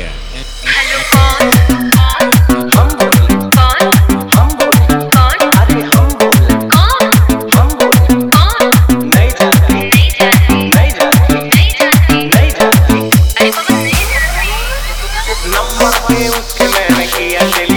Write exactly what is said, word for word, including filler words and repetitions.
hello कौन हम बोले कौन हम बोले कौन अरे हम बोले कौन हम बोले कौन नहीं जाती नहीं जाती नहीं जाती नहीं जाती नहीं जाती अरे बाबा नहीं जाती नंबर पे उसके मैंने किया दिल